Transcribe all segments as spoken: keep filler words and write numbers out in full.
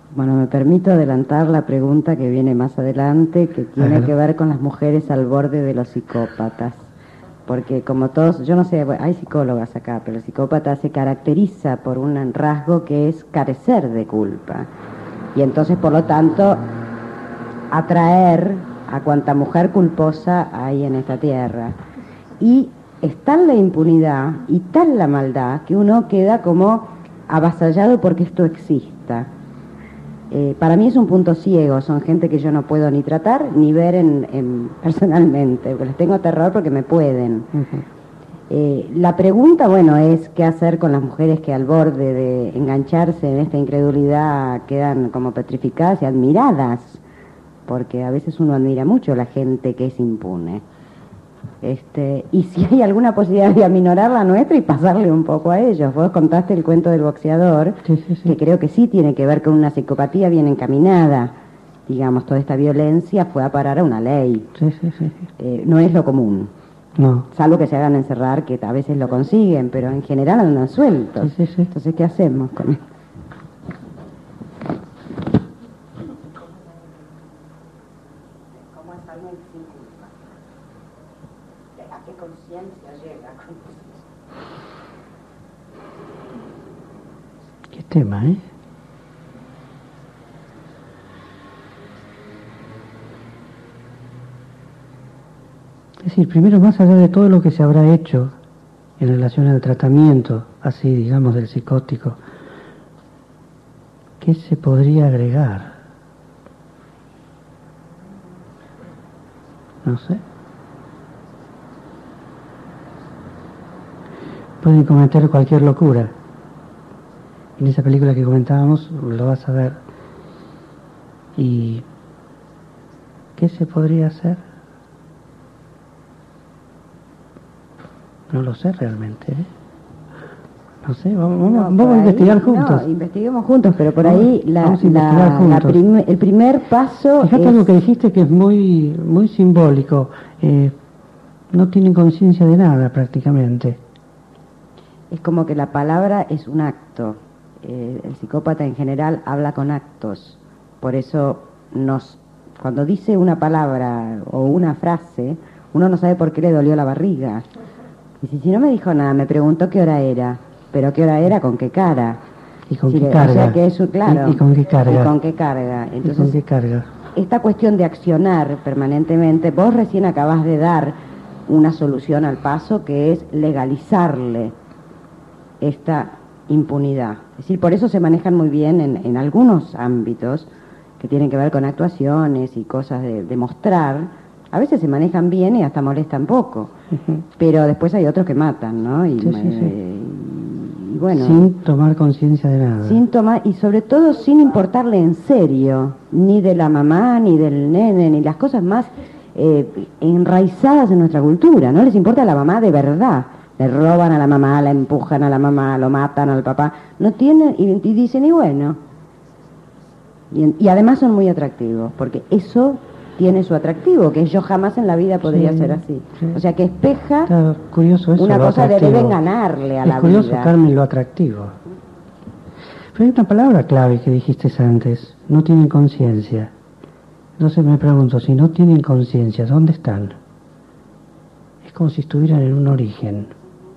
Bueno, me permito adelantar la pregunta que viene más adelante, que tiene Ajá. que ver con las mujeres al borde de los psicópatas. Porque como todos, yo no sé, bueno, hay psicólogas acá, pero el psicópata se caracteriza por un rasgo que es carecer de culpa. Y entonces, por lo tanto, atraer a cuanta mujer culposa hay en esta tierra. Y es tal la impunidad y tal la maldad que uno queda como avasallado porque esto exista. Eh, para mí es un punto ciego, son gente que yo no puedo ni tratar ni ver en, en, personalmente, porque les tengo terror porque me pueden. Uh-huh. Eh, la pregunta, bueno, es qué hacer con las mujeres que al borde de engancharse en esta incredulidad quedan como petrificadas y admiradas, porque a veces uno admira mucho a la gente que es impune. Este, y si hay alguna posibilidad de aminorar la nuestra y pasarle un poco a ellos. Vos contaste el cuento del boxeador, sí, sí, sí. que creo que sí tiene que ver con una psicopatía bien encaminada. Digamos, toda esta violencia fue a parar a una ley. Sí, sí, sí. Eh, no es lo común. No. Salvo que se hagan encerrar, que a veces lo consiguen, pero en general andan sueltos. Sí, sí, sí. Entonces, ¿qué hacemos con esto? ¿A qué conciencia llega? Qué tema, ¿eh? Es decir, primero, más allá de todo lo que se habrá hecho en relación al tratamiento, así digamos, del psicótico, ¿qué se podría agregar? No sé. Pueden cometer cualquier locura. En esa película que comentábamos lo vas a ver. ¿Y qué se podría hacer? No lo sé realmente, ¿eh? No sé, vamos, vamos, No, vamos a ahí, investigar juntos. No, investiguemos juntos, pero por vamos, ahí la, vamos a investigar la, juntos. la prim, el primer paso Fíjate es... algo que dijiste que es muy, muy simbólico. Eh, no tienen conciencia de nada prácticamente. Es como que la palabra es un acto. Eh, el psicópata en general habla con actos. Por eso nos, cuando dice una palabra o una frase, uno no sabe por qué le dolió la barriga. Dice, si no me dijo nada, me preguntó qué hora era. Pero qué hora era, con qué cara. ¿Y con si qué le, carga? O sea que eso, claro. ¿Y, y con qué carga? ¿Y con qué carga? Entonces, ¿Y con qué carga? Esta cuestión de accionar permanentemente, vos recién acabás de dar una solución al paso que es legalizarle esta impunidad. Es decir, por eso se manejan muy bien en, en algunos ámbitos que tienen que ver con actuaciones y cosas de, de mostrar. A veces se manejan bien y hasta molestan poco, uh-huh. Pero después hay otros que matan, ¿no? Y, sí, sí, sí. Eh, y bueno, sin tomar conciencia de nada. Sin tomar, y sobre todo sin importarle en serio, ni de la mamá, ni del nene, ni las cosas más eh, enraizadas en nuestra cultura. No les importa a la mamá de verdad. Le roban a la mamá, la empujan a la mamá, lo matan al papá. No tienen, y, y dicen, y bueno. Y, y además son muy atractivos, porque eso tiene su atractivo, que yo jamás en la vida podría sí, ser así. Sí. O sea, que espeja Está curioso eso, una cosa de atractivo. deben ganarle a es la curioso, vida. Carmen, lo atractivo. Pero hay una palabra clave que dijiste antes, no tienen conciencia. Entonces me pregunto, si no tienen conciencia, ¿dónde están? Es como si estuvieran en un origen.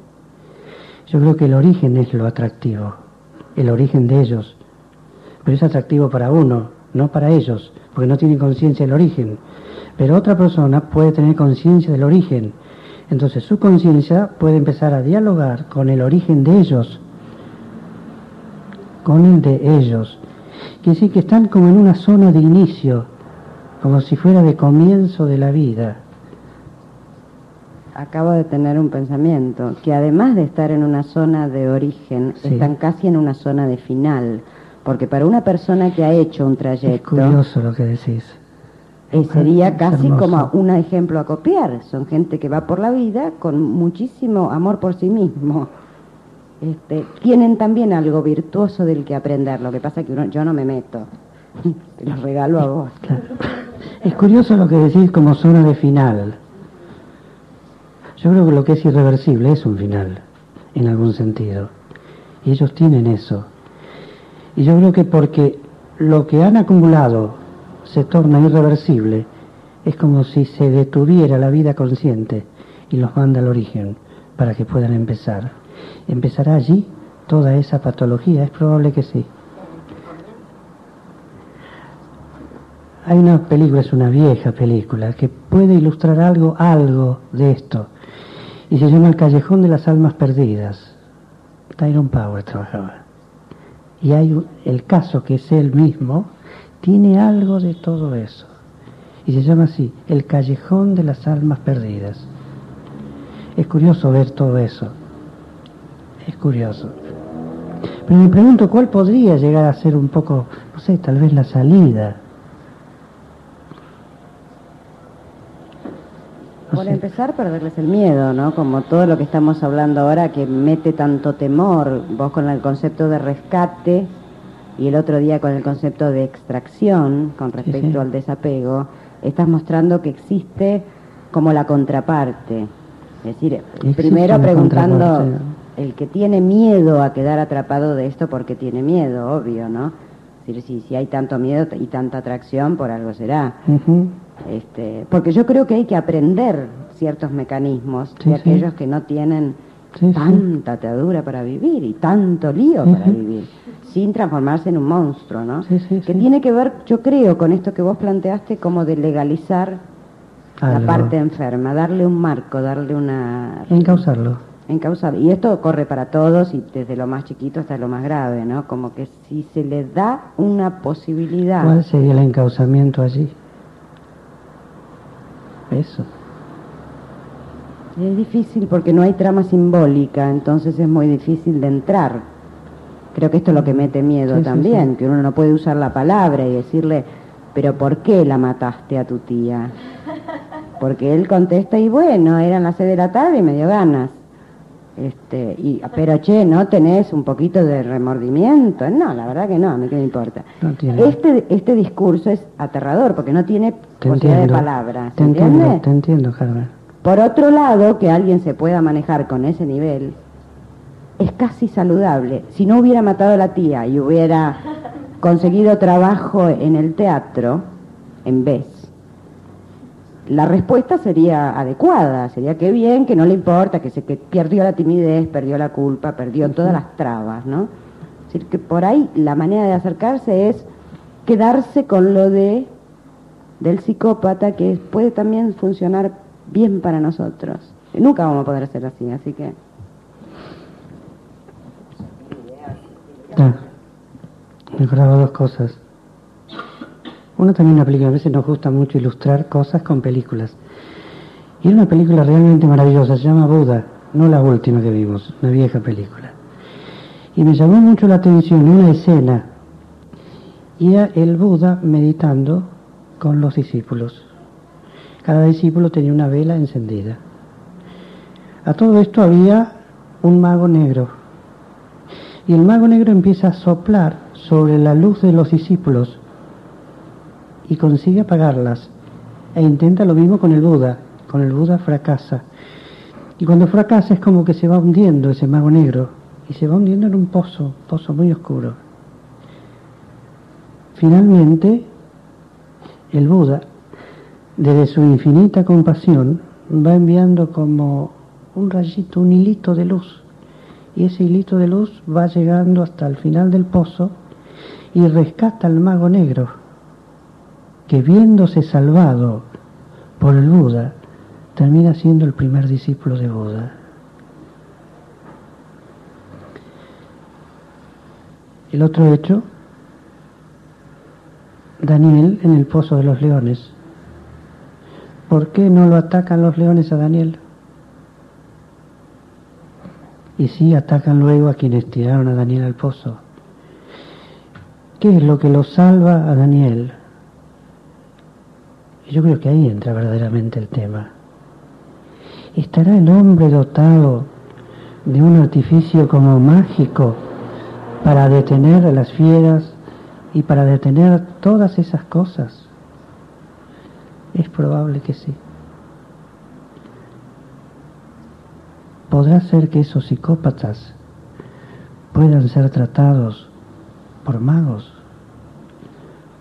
Yo creo que el origen es lo atractivo, el origen de ellos. Pero es atractivo para uno, no para ellos, porque no tienen conciencia del origen. Pero otra persona puede tener conciencia del origen. Entonces su conciencia puede empezar a dialogar con el origen de ellos, con el de ellos. Quiere decir que están como en una zona de inicio, como si fuera de comienzo de la vida. Acabo de tener un pensamiento, que además de estar en una zona de origen, sí. Están casi en una zona de final, porque para una persona que ha hecho un trayecto... Es curioso lo que decís. Eh, sería es casi hermoso. Como un ejemplo a copiar. Son gente que va por la vida con muchísimo amor por sí mismo. Este, tienen también algo virtuoso del que aprender, lo que pasa es que uno, yo no me meto, te lo regalo a vos. Claro. Es curioso lo que decís como zona de final. Yo creo que lo que es irreversible es un final, en algún sentido. Y ellos tienen eso. Y yo creo que porque lo que han acumulado se torna irreversible, es como si se detuviera la vida consciente y los manda al origen para que puedan empezar. ¿Empezará allí toda esa patología? Es probable que sí. Hay una película, es una vieja película, que puede ilustrar algo, algo de esto, y se llama El Callejón de las Almas Perdidas. Tyrone Power trabajaba. Y hay un, el caso, que es él mismo, tiene algo de todo eso. Y se llama así, El Callejón de las Almas Perdidas. Es curioso ver todo eso. Es curioso. Pero me pregunto cuál podría llegar a ser un poco, no sé, tal vez la salida. No Por sé. empezar, perderles el miedo, ¿no? Como todo lo que estamos hablando ahora que mete tanto temor, vos con el concepto de rescate y el otro día con el concepto de extracción con respecto Sí, sí. al desapego, estás mostrando que existe como la contraparte. Es decir, Existe primero una preguntando contraparte. el que tiene miedo a quedar atrapado de esto porque tiene miedo, obvio, ¿no? Es decir, si, si hay tanto miedo y tanta atracción, por algo será. Uh-huh. Este, porque yo creo que hay que aprender ciertos mecanismos Sí, de sí. aquellos que no tienen Sí, sí. tanta atadura para vivir y tanto lío Sí, para sí. vivir, sin transformarse en un monstruo, ¿no? Sí, sí, que sí. tiene que ver, yo creo, con esto que vos planteaste, como de legalizar la Algo. parte enferma, darle un marco, darle una... Encauzarlo. encauzar. Y esto corre para todos, y desde lo más chiquito hasta lo más grave, ¿no? Como que si se le da una posibilidad... ¿Cuál sería el encauzamiento allí? Eso. Es difícil porque no hay trama simbólica, entonces es muy difícil de entrar. Creo que esto es lo que mete miedo Sí, sí, también, sí. que uno no puede usar la palabra y decirle, pero ¿por qué la mataste a tu tía? Porque él contesta, y bueno, eran las seis de la tarde y me dio ganas. Este, y, pero che, ¿no tenés un poquito de remordimiento? No, la verdad que no, a mí qué me importa. No tiene. Este, este discurso es aterrador porque no tiene Te posibilidad de entiendo. palabras, Te ¿entiende? entiendo, te entiendo, Carmen. Por otro lado, que alguien se pueda manejar con ese nivel es casi saludable. Si no hubiera matado a la tía y hubiera conseguido trabajo en el teatro, en vez, la respuesta sería adecuada, sería que bien, que no le importa, que se que perdió la timidez, perdió la culpa, perdió todas las trabas, ¿no? Es decir, que por ahí la manera de acercarse es quedarse con lo de del psicópata, que puede también funcionar bien para nosotros. Nunca vamos a poder hacer así, así que... Ah, me acordaba dos cosas. Una también una película, a veces nos gusta mucho ilustrar cosas con películas. Y era una película realmente maravillosa, se llama Buda, no la última que vimos, una vieja película. Y me llamó mucho la atención una escena, y era el Buda meditando con los discípulos. Cada discípulo tenía una vela encendida. A todo esto había un mago negro. Y el mago negro empieza a soplar sobre la luz de los discípulos y consigue apagarlas. E intenta lo mismo con el Buda. Con el Buda fracasa. Y cuando fracasa es como que se va hundiendo ese mago negro. Y se va hundiendo en un pozo, pozo muy oscuro. Finalmente, el Buda, desde su infinita compasión, va enviando como un rayito, un hilito de luz. Y ese hilito de luz va llegando hasta el final del pozo y rescata al mago negro, que viéndose salvado por el Buda, termina siendo el primer discípulo de Buda. El otro hecho, Daniel en el pozo de los leones. ¿Por qué no lo atacan los leones a Daniel? Y sí atacan luego a quienes tiraron a Daniel al pozo. ¿Qué es lo que lo salva a Daniel? Yo creo que ahí entra verdaderamente el tema. ¿Estará el hombre dotado de un artificio como mágico para detener a las fieras y para detener todas esas cosas? Es probable que sí. ¿Podrá ser que esos psicópatas puedan ser tratados por magos?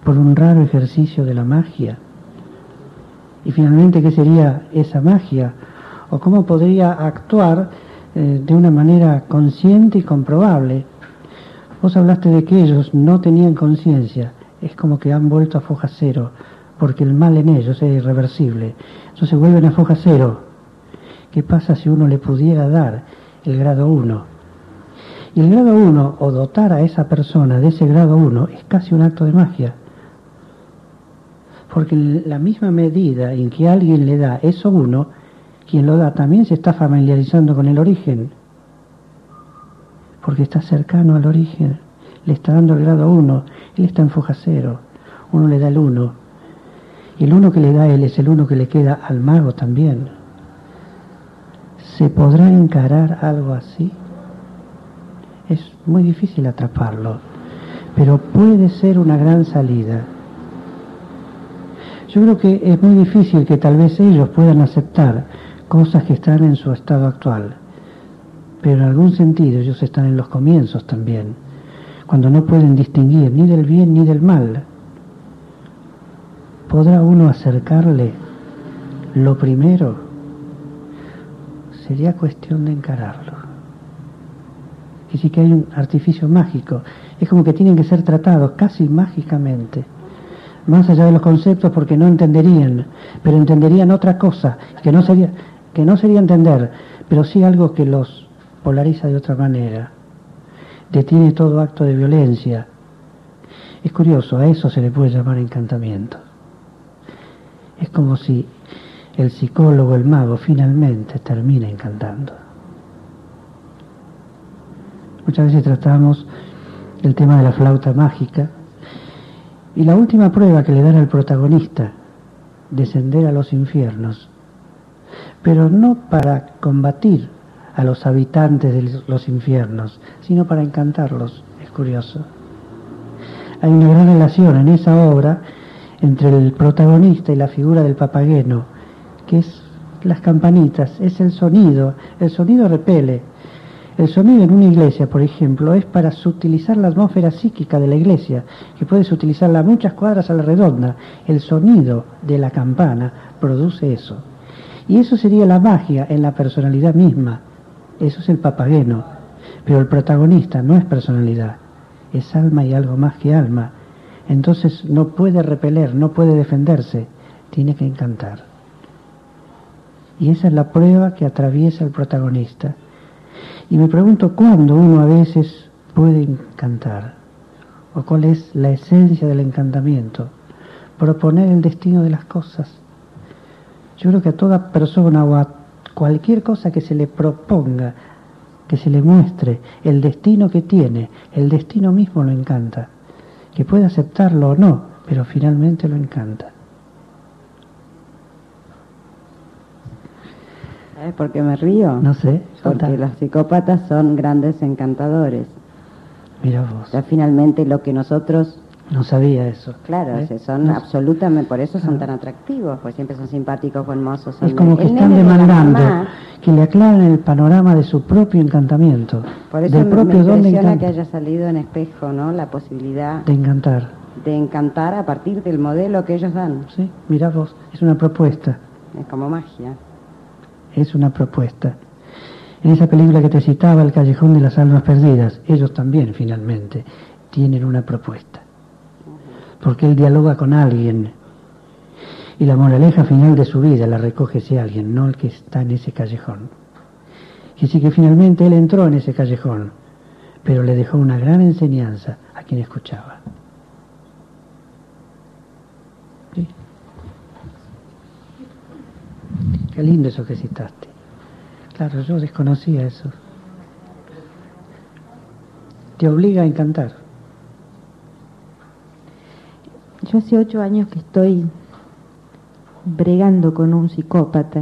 por un raro ejercicio de la magia. Y finalmente, ¿qué sería esa magia? ¿O cómo podría actuar eh, de una manera consciente y comprobable? Vos hablaste de que ellos no tenían conciencia, es como que han vuelto a foja cero, porque el mal en ellos es irreversible. Entonces vuelven a foja cero. ¿Qué pasa si uno le pudiera dar el grado uno? Y el grado uno, o dotar a esa persona de ese grado uno, es casi un acto de magia. Porque en la misma medida en que alguien le da eso uno, quien lo da también se está familiarizando con el origen. Porque está cercano al origen. Le está dando el grado uno, él está en foja cero. Uno le da el uno. Y el uno que le da él es el uno que le queda al mago también. ¿Se podrá encarar algo así? Es muy difícil atraparlo, pero puede ser una gran salida. Yo creo que es muy difícil que tal vez ellos puedan aceptar cosas que están en su estado actual, pero en algún sentido ellos están en los comienzos también, cuando no pueden distinguir ni del bien ni del mal. ¿Podrá uno acercarle lo primero? Sería cuestión de encararlo. Que sí que hay un artificio mágico, es como que tienen que ser tratados casi mágicamente, más allá de los conceptos, porque no entenderían, pero entenderían otra cosa, que no sería, que no sería entender, pero sí algo que los polariza de otra manera, detiene todo acto de violencia. Es curioso, a eso se le puede llamar encantamiento. Es como si el psicólogo, el mago, finalmente termina encantando. Muchas veces tratamos el tema de la flauta mágica, y la última prueba que le dan al protagonista, descender a los infiernos, pero no para combatir a los habitantes de los infiernos, sino para encantarlos. Es curioso. Hay una gran relación en esa obra entre el protagonista y la figura del papageno, que es las campanitas, es el sonido. El sonido repele. El sonido en una iglesia, por ejemplo, es para sutilizar la atmósfera psíquica de la iglesia, que puedes utilizarla a muchas cuadras a la redonda. El sonido de la campana produce eso. Y eso sería la magia en la personalidad misma. Eso es el papageno. Pero el protagonista no es personalidad, es alma y algo más que alma. Entonces no puede repeler, no puede defenderse, tiene que encantar. Y esa es la prueba que atraviesa el protagonista. Y me pregunto cuándo uno a veces puede encantar, o cuál es la esencia del encantamiento. Proponer el destino de las cosas. Yo creo que a toda persona o a cualquier cosa que se le proponga, que se le muestre el destino que tiene, el destino mismo lo encanta. Que puede aceptarlo o no, pero finalmente lo encanta. ¿Sabes por qué me río? No sé. Porque contá. los psicópatas son grandes encantadores. Mira vos. O sea, finalmente lo que nosotros... No sabía eso. Claro, ¿Eh? o sea, son No- absolutamente... Por eso son Ah. tan atractivos, porque siempre son simpáticos, buen mozos. Son Es como el que están nene de la demandando mamá. que le aclaren el panorama de su propio encantamiento, Por eso del me, me propio don de, impresiona encan- que haya salido en Espejo, ¿no? La posibilidad de encantar. de encantar a partir del modelo que ellos dan. ¿Sí? Mirá vos, es una propuesta, Es como magia. es una propuesta. En esa película que te citaba, El Callejón de las Almas Perdidas, ellos también finalmente tienen una propuesta. Porque él dialoga con alguien y la moraleja final de su vida la recoge ese alguien, no el que está en ese callejón. Y así que finalmente él entró en ese callejón, pero le dejó una gran enseñanza a quien escuchaba. ¿Sí? Qué lindo eso que citaste. Claro, yo desconocía eso. Te obliga a encantar. Yo hace ocho años que estoy bregando con un psicópata.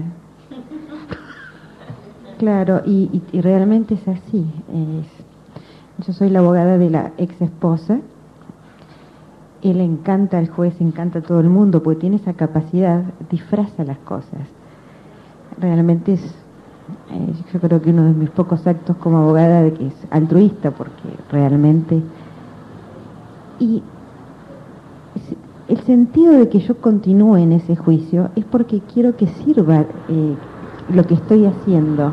Claro, y, y, y realmente es así. Es, yo soy la abogada de la ex esposa. Él encanta al juez, encanta a todo el mundo, porque tiene esa capacidad, disfraza las cosas. Realmente es, eh, yo creo que uno de mis pocos actos como abogada de que es altruista, porque realmente... Y el sentido de que yo continúe en ese juicio es porque quiero que sirva eh, lo que estoy haciendo.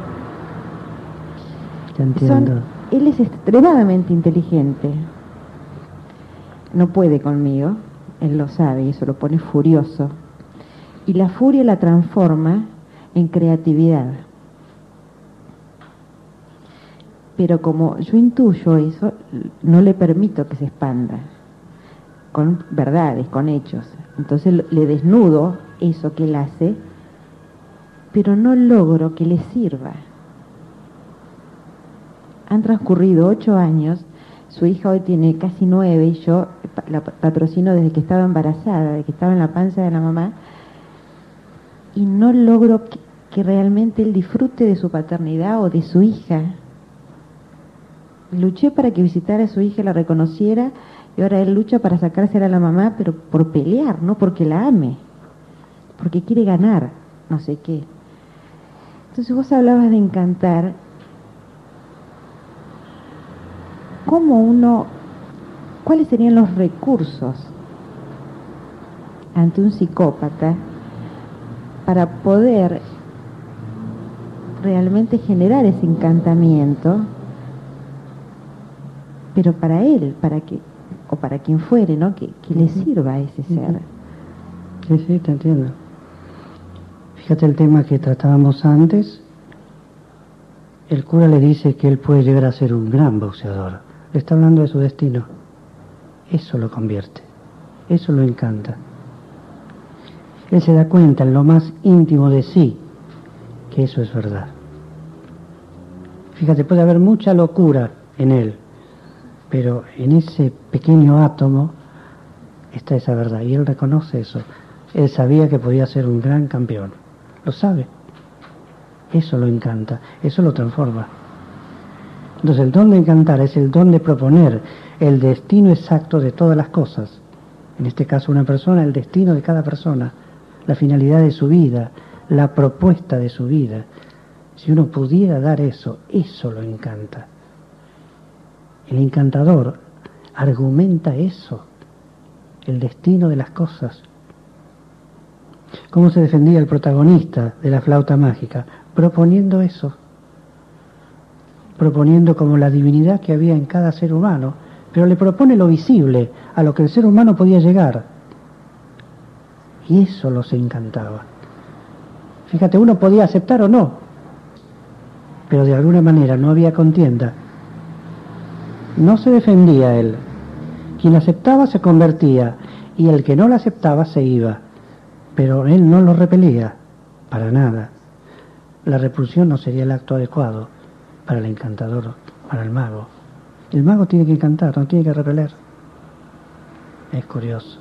Te entiendo. Son, él es extremadamente inteligente. No puede conmigo, él lo sabe y eso lo pone furioso. Y la furia la transforma en creatividad. Pero como yo intuyo eso, no le permito que se expanda con verdades, con hechos. Entonces le desnudo eso que él hace, pero no logro que le sirva. Han transcurrido ocho años, su hija hoy tiene casi nueve y yo la patrocino desde que estaba embarazada, desde que estaba en la panza de la mamá, y no logro que, que realmente él disfrute de su paternidad o de su hija. Luché para que visitara a su hija y la reconociera, y ahora él lucha para sacársela a la mamá, pero por pelear, no porque la ame, porque quiere ganar, no sé qué. Entonces vos hablabas de encantar. ¿Cómo uno, cuáles serían los recursos ante un psicópata para poder realmente generar ese encantamiento, pero para él, para que, o para quien fuere, ¿no? Que, que le sirva a ese ser? Sí, sí, te entiendo. Fíjate el tema que tratábamos antes. El cura le dice que él puede llegar a ser un gran boxeador. Le está hablando de su destino. Eso lo convierte. Eso lo encanta. Él se da cuenta en lo más íntimo de sí que eso es verdad. Fíjate, puede haber mucha locura en él, pero en ese pequeño átomo está esa verdad, y él reconoce eso. Él sabía que podía ser un gran campeón. Lo sabe. Eso lo encanta, eso lo transforma. Entonces el don de encantar es el don de proponer el destino exacto de todas las cosas. En este caso una persona, el destino de cada persona, la finalidad de su vida, la propuesta de su vida. Si uno pudiera dar eso, eso lo encanta. El encantador argumenta eso, el destino de las cosas. ¿Cómo se defendía el protagonista de la flauta mágica? Proponiendo eso. Proponiendo como la divinidad que había en cada ser humano, pero le propone lo visible, a lo que el ser humano podía llegar. Y eso los encantaba. Fíjate, uno podía aceptar o no, pero de alguna manera no había contienda. No se defendía él. Quien aceptaba se convertía, y el que no lo aceptaba se iba. Pero él no lo repelía, para nada. La repulsión no sería el acto adecuado para el encantador, para el mago. El mago tiene que encantar, no tiene que repeler. Es curioso.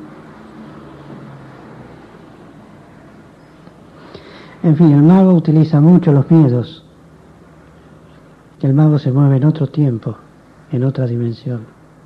En fin, el mago utiliza mucho los miedos. El mago se mueve en otro tiempo, en otra dimensión.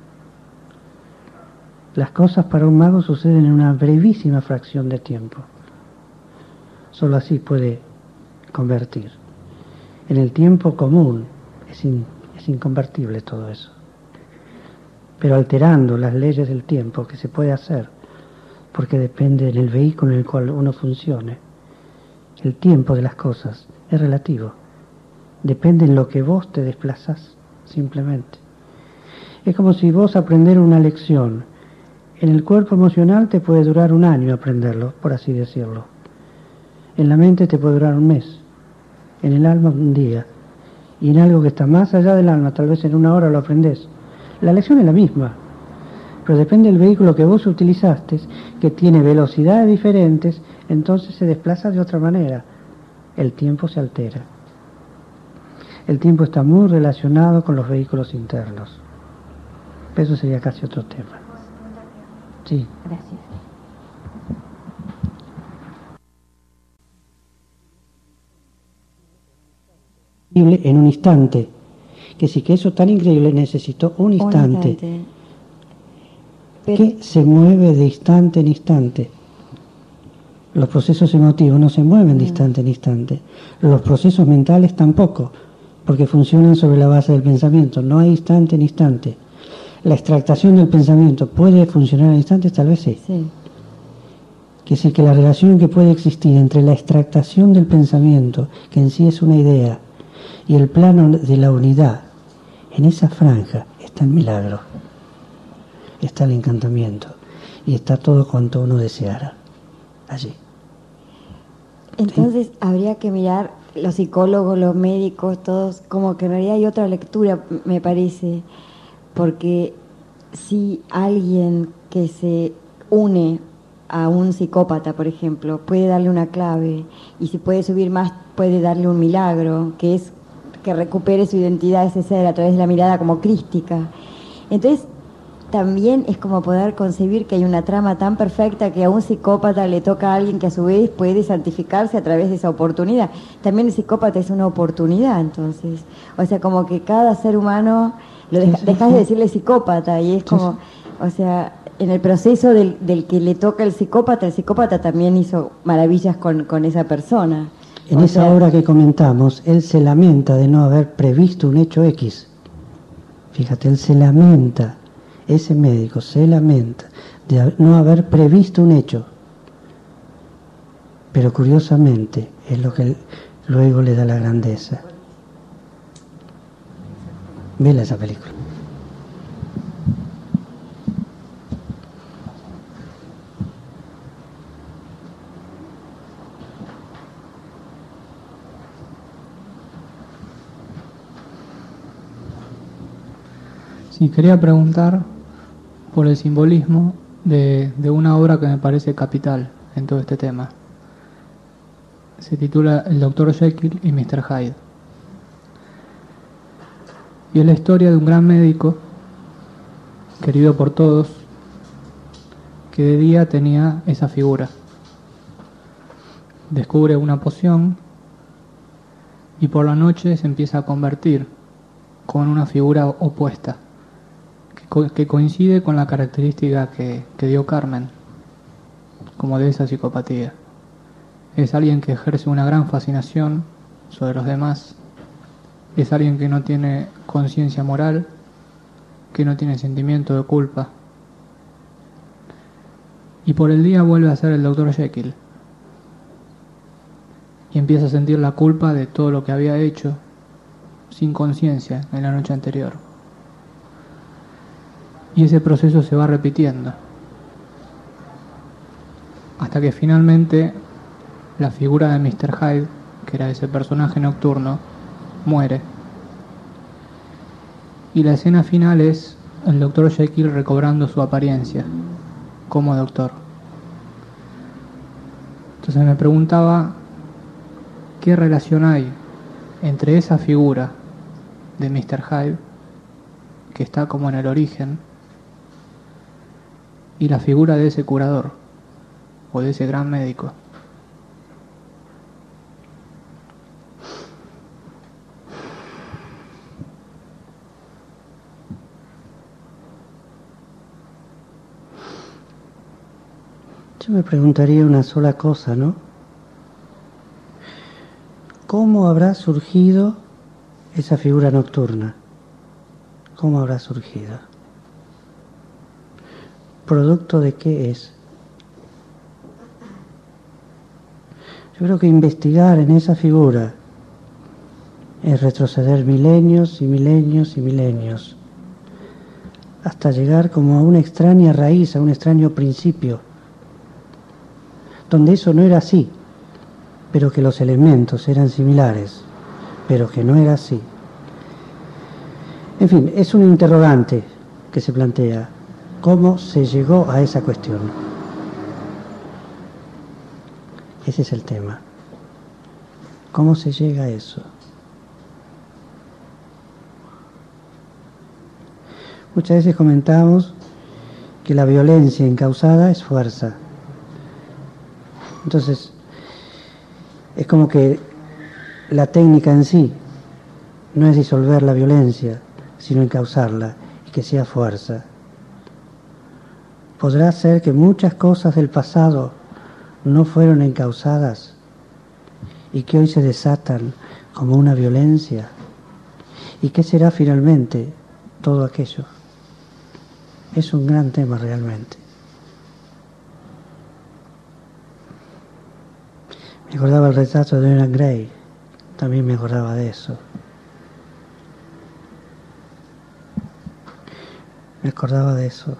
Las cosas para un mago suceden en una brevísima fracción de tiempo. Solo así puede convertir. En el tiempo común es, in, es inconvertible todo eso. Pero alterando las leyes del tiempo, que se puede hacer, porque depende del vehículo en el cual uno funcione. El tiempo de las cosas es relativo. Depende en lo que vos te desplazás, simplemente. Es como si vos aprender una lección. En el cuerpo emocional te puede durar un año aprenderlo, por así decirlo. En la mente te puede durar un mes. En el alma un día. Y en algo que está más allá del alma, tal vez en una hora lo aprendés. La lección es la misma, pero depende del vehículo que vos utilizaste, que tiene velocidades diferentes, entonces se desplaza de otra manera. El tiempo se altera. El tiempo está muy relacionado con los vehículos internos. Eso sería casi otro tema. Sí. Gracias. En un instante. Que sí, que eso tan increíble necesitó un instante. Un instante. Pero... que se mueve de instante en instante. Los procesos emotivos no se mueven de instante en instante. Los procesos mentales tampoco, porque funcionan sobre la base del pensamiento. No hay instante en instante. la extractación del pensamiento puede funcionar al instante, tal vez sí. Sí. Quiere decir que la relación que puede existir entre la extractación del pensamiento, que en sí es una idea, y el plano de la unidad, en esa franja está el milagro, está el encantamiento, y está todo cuanto uno deseara allí. Entonces, ¿sí? Habría que mirar, los psicólogos, los médicos, todos, como que en realidad hay otra lectura, me parece, porque si alguien que se une a un psicópata, por ejemplo, puede darle una clave, y si puede subir más, puede darle un milagro, que es que recupere su identidad, ese ser, a través de la mirada como crística. Entonces, también es como poder concebir que hay una trama tan perfecta que a un psicópata le toca a alguien que a su vez puede santificarse a través de esa oportunidad. También el psicópata es una oportunidad, entonces. O sea, como que cada ser humano, lo deja, sí, sí, dejas sí. de decirle psicópata, y es como, sí, sí. O sea, en el proceso del, del que le toca el psicópata, el psicópata también hizo maravillas con, con esa persona. En o esa sea, obra que comentamos, él se lamenta de no haber previsto un hecho X. Fíjate, él se lamenta, ese médico se lamenta de no haber previsto un hecho. Pero curiosamente es lo que luego le da la grandeza. Vela esa película. Sí, quería preguntar por el simbolismo de, de una obra que me parece capital en todo este tema. Se titula El doctor Jekyll y mister Hyde. Y es la historia de un gran médico, querido por todos, que de día tenía esa figura. Descubre una poción y por la noche se empieza a convertir con una figura opuesta, que coincide con la característica que, que dio Carmen, como de esa psicopatía. Es alguien que ejerce una gran fascinación sobre los demás, es alguien que no tiene conciencia moral, que no tiene sentimiento de culpa, y por el día vuelve a ser el doctor Jekyll, y empieza a sentir la culpa de todo lo que había hecho sin conciencia en la noche anterior. Y ese proceso se va repitiendo hasta que finalmente la figura de mister Hyde, que era ese personaje nocturno, muere. Y la escena final es el doctor Jekyll recobrando su apariencia como doctor. Entonces me preguntaba qué relación hay entre esa figura de mister Hyde, que está como en el origen, y la figura de ese curador, o de ese gran médico. Yo me preguntaría una sola cosa, ¿no? ¿Cómo habrá surgido esa figura nocturna? ¿Cómo habrá surgido? ¿Producto de qué es? Yo creo que investigar en esa figura es retroceder milenios y milenios y milenios hasta llegar como a una extraña raíz, a un extraño principio, donde eso no era así, pero que los elementos eran similares, pero que no era así. En fin, es un interrogante que se plantea. ¿Cómo se llegó a esa cuestión? Ese es el tema. ¿Cómo se llega a eso? Muchas veces comentamos que la violencia incausada es fuerza. Entonces, es como que la técnica en sí no es disolver la violencia, sino encauzarla y que sea fuerza. ¿Podrá ser que muchas cosas del pasado no fueron encauzadas y que hoy se desatan como una violencia? ¿Y qué será finalmente todo aquello? Es un gran tema realmente. Me acordaba el retrato de Dorian Gray, también me acordaba de eso. Me acordaba de eso.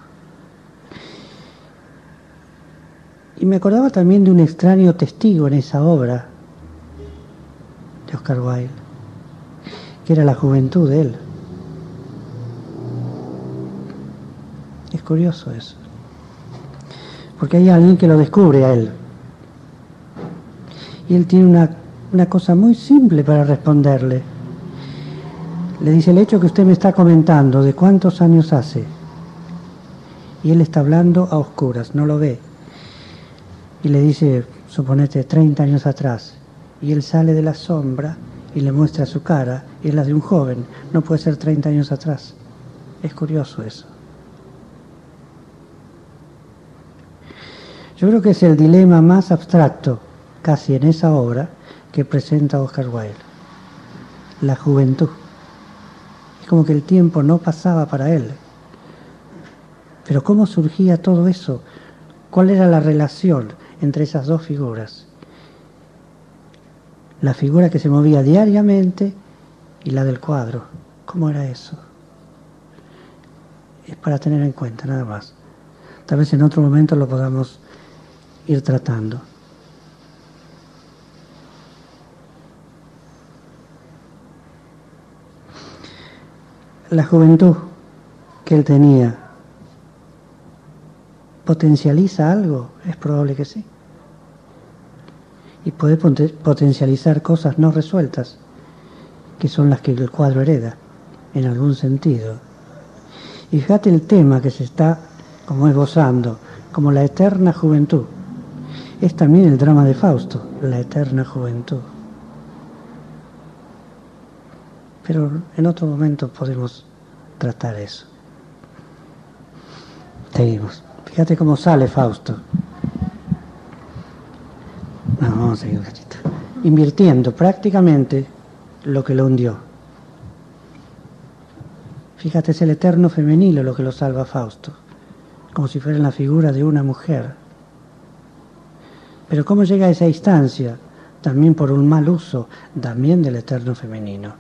Y me acordaba también de un extraño testigo en esa obra de Oscar Wilde, que era la juventud de él. Es curioso eso, porque hay alguien que lo descubre a él. Y él tiene una, una cosa muy simple para responderle. Le dice, el hecho que usted me está comentando, ¿de cuántos años hace? Y él está hablando a oscuras, no lo ve. Y le dice, suponete, treinta años atrás. Y él sale de la sombra y le muestra su cara, y es la de un joven. No puede ser treinta años atrás. Es curioso eso. Yo creo que es el dilema más abstracto, casi en esa obra, que presenta Oscar Wilde. La juventud. Es como que el tiempo no pasaba para él. Pero ¿cómo surgía todo eso? ¿Cuál era la relación entre esas dos figuras? La figura que se movía diariamente y la del cuadro. ¿Cómo era eso? Es para tener en cuenta, nada más. Tal vez en otro momento lo podamos ir tratando. La juventud que él tenía, ¿potencializa algo? Es probable que sí. Y puede potencializar cosas no resueltas, que son las que el cuadro hereda, en algún sentido. Y fíjate el tema que se está como esbozando, como la eterna juventud. Es también el drama de Fausto, la eterna juventud. Pero en otro momento podemos tratar eso. Seguimos. Fíjate cómo sale Fausto. No, vamos a seguir un cachito. Invirtiendo prácticamente lo que lo hundió. Fíjate, es el eterno femenino lo que lo salva a Fausto, como si fuera la figura de una mujer. Pero ¿cómo llega a esa instancia? También por un mal uso, también del eterno femenino.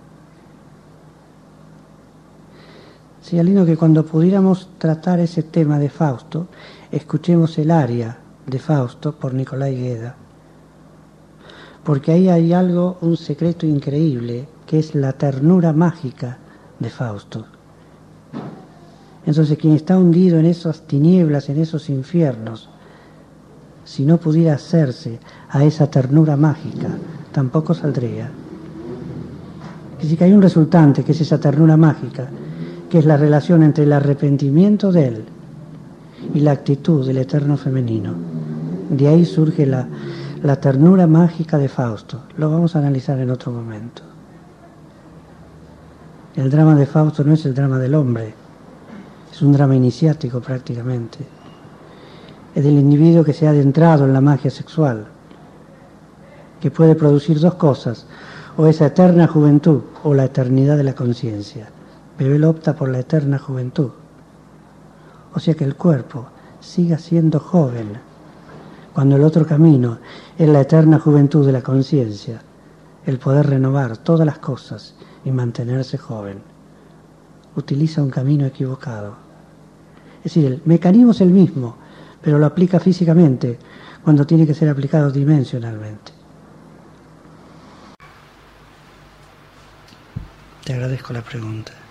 Sería lindo que cuando pudiéramos tratar ese tema de Fausto, escuchemos el aria de Fausto por Nicolás Gueda. Porque ahí hay algo, un secreto increíble, que es la ternura mágica de Fausto. Entonces, quien está hundido en esas tinieblas, en esos infiernos, si no pudiera hacerse a esa ternura mágica, tampoco saldría. Es decir, que hay un resultante, que es esa ternura mágica, que es la relación entre el arrepentimiento de él y la actitud del eterno femenino. De ahí surge la, la ternura mágica de Fausto. Lo vamos a analizar en otro momento. El drama de Fausto no es el drama del hombre, es un drama iniciático prácticamente. Es del individuo que se ha adentrado en la magia sexual, que puede producir dos cosas, o esa eterna juventud o la eternidad de la conciencia. Pero él opta por la eterna juventud. O sea que el cuerpo siga siendo joven, cuando el otro camino es la eterna juventud de la conciencia, el poder renovar todas las cosas y mantenerse joven. Utiliza un camino equivocado. Es decir, el mecanismo es el mismo, pero lo aplica físicamente cuando tiene que ser aplicado dimensionalmente. Te agradezco la pregunta.